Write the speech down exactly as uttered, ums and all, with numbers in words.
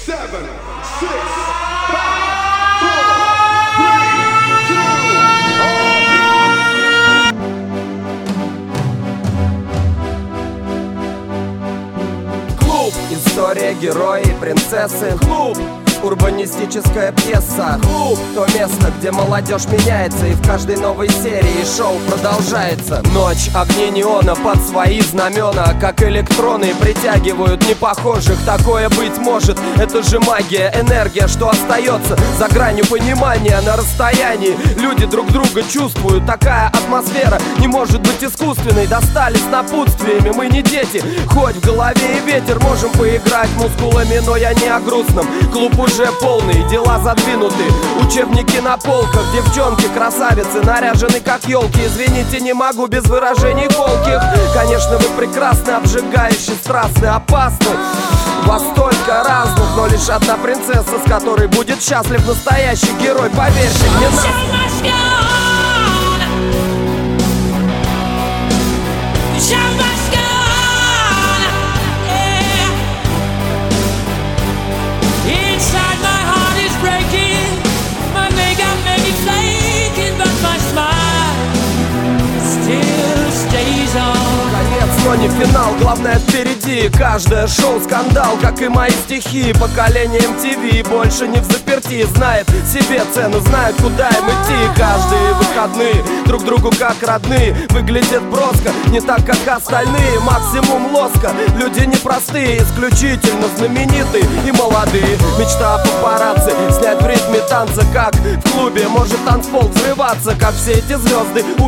seven, six, five, four, three, two. Клуб. История, герои и принцессы. Клуб. Урбанистическая пьеса. Клуб. То место, где молодежь меняется, и в каждой новой серии шоу продолжается. Ночь, огни неона под свои знамена, как электроны притягивают непохожих. Такое быть может, это же магия, энергия, что остается за гранью понимания. На расстоянии люди друг друга чувствуют. Такая атмосфера не может быть искусственной. Достались напутствиями, мы не дети. Хоть в голове и ветер, можем поиграть мускулами, но я не о грустном. Клуб уже полный, дела задвинуты, учебники на полках, девчонки, красавицы, наряжены как елки. Извините, не могу без выражений колких. Конечно, вы прекрасны, обжигающие, страстны, опасны. Вас столько разных, но лишь одна принцесса, с которой будет счастлив настоящий герой. Поверьте мне, нас... Но не финал, главное впереди. Каждое шоу скандал, как и мои стихи. Поколение эм ти ви больше не в заперти. Знает себе цену, знает, куда им идти. Каждые выходные друг другу как родные. Выглядят броско, не так, как остальные. Максимум лоска, люди непростые, исключительно знаменитые и молодые. Мечта папарацци, снять в ритме танца, как в клубе. Может танцпол взрываться, как все эти звезды.